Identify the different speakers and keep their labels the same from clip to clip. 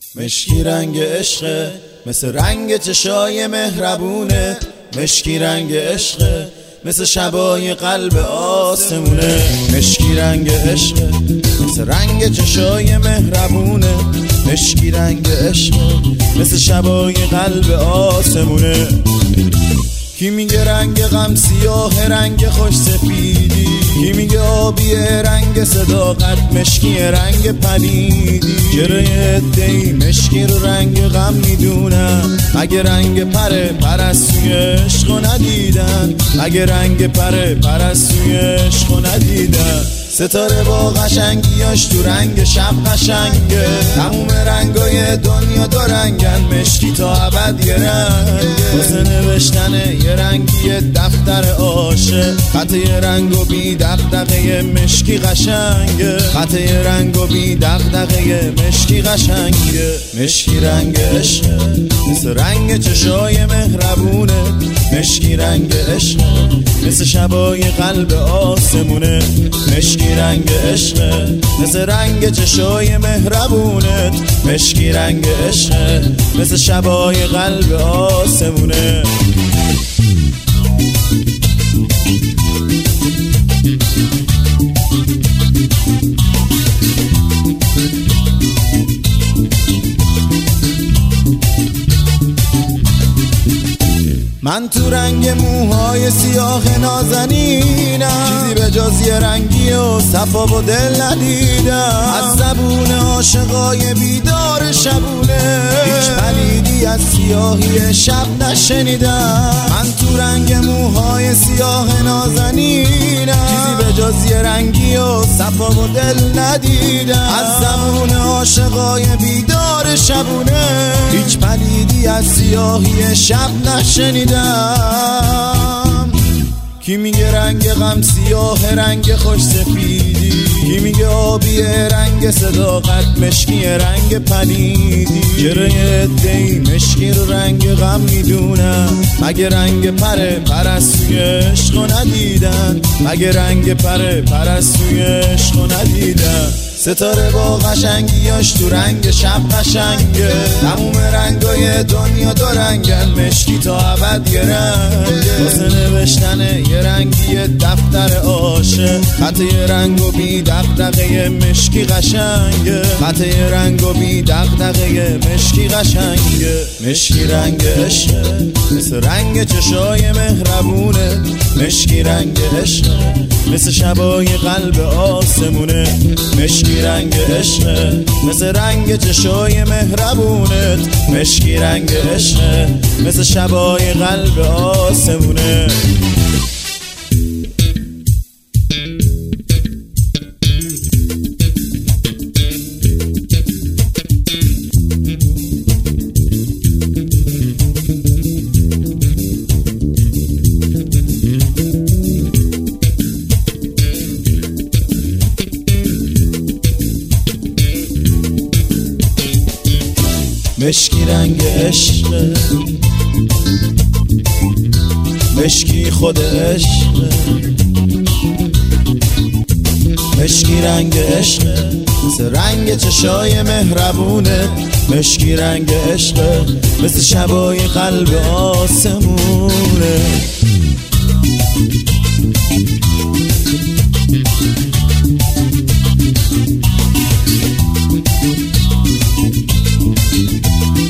Speaker 1: مشکی رنگ عشقه، مثل رنگ چشای مهربونه. مشکی رنگ عشقه، مثل شبای قلب آسمونه. مشکی رنگ عشقه، مثل رنگ چشای مهربونه. مشکی رنگ عشقه، مثل شبای قلب آسمونه. کی میگه رنگ غم سیاه، رنگ خوش سفیدی؟ کی میگه آبی رنگ صداقت، مشکی رنگ پلیدی؟ چرا یه عده‌ای مشکی رو رنگ غم میدونن؟ اگه رنگ پرستوی عشقو ندیدن، اگه رنگ پرستوی عشقو ندیدن. ستاره با قشنگیاش تو رنگ شب قشنگه. تموم رنگای دنیا دو رنگن، مشکی تا ابد یه رنگه. واسه نوشتن یه رنگی دفتر عاشق، خط یه رنگ و بی دغدغه مشکی قشنگه. خط یه رنگ و بی دغدغه مشکی قشنگه. مشکی رنگ عشقه، مثل رنگ چشای مهربونه. مشکی رنگ عشقه، مثل شبای قلب آسمونه. مشکی رنگ عشقه، مثل رنگ چشای مهربونت. مشکی رنگ عشقه، مثل شبای قلب آسمونه. من تو رنگ موهای سیاه نازنینم، چیزی به جز یه رنگی و صفا و دل ندیدم. از زبون عاشقای بیدار شبونه، هیچ پلیدی از سیاهی شب نشنیدم. من تو رنگ موهای سیاه نازنینم، چیزی به جز یه رنگی و صفا و دل ندیدم. از زبون عاشقای بیدار شبونه، هیچ پلیدی از سیاهی شب نشنیدم. کی میگه رنگ غم سیاه، رنگ خوش سفیدی؟ کی میگه آبی رنگ صداقت، مشکی رنگ پلیدی؟ چرا یه عده‌ای مشکی رو رنگ غم میدونن؟ مگه رنگ پرستوی عشقو ندیدن؟ مگه رنگ پرستوی عشقو ندیدن؟ ستاره با قشنگیاش تو رنگ شب قشنگه. تموم رنگای دنیا دو رنگن، مشکی تا ابد یه رنگه. واسه نوشتن یه رنگی دفتر عاشق، خط یه رنگ و بی دغدغه مشکی قشنگه. خط یه رنگ و بی دغدغه مشکی قشنگه. مشکی رنگ عشقه، مثل رنگ چشای مهربونه. مشکی رنگ عشقه، مثل شبای قلب آسمونه. مشکی رنگ عشقه، مثل رنگ چشای مهربونت. مشکی رنگ عشقه، مثل شبای قلب آسمونه. مشکی رنگ عشقه، مشکی خود عشقه. مشکی رنگ عشقه، مثل رنگ چشای مهربونه. مشکی رنگ عشقه، مثل شبای قلب آسمونه.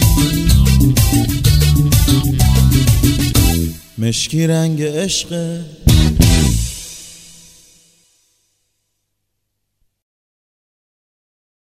Speaker 1: مشکی رنگ عشقه.